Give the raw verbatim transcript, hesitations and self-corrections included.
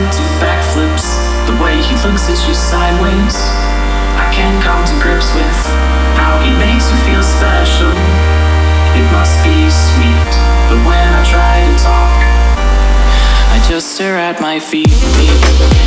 would do backflips. The way he looks at you sideways, I can't come to grips with how he makes you feel special. It must be sweet, but when I try to talk, I just stare at my feet.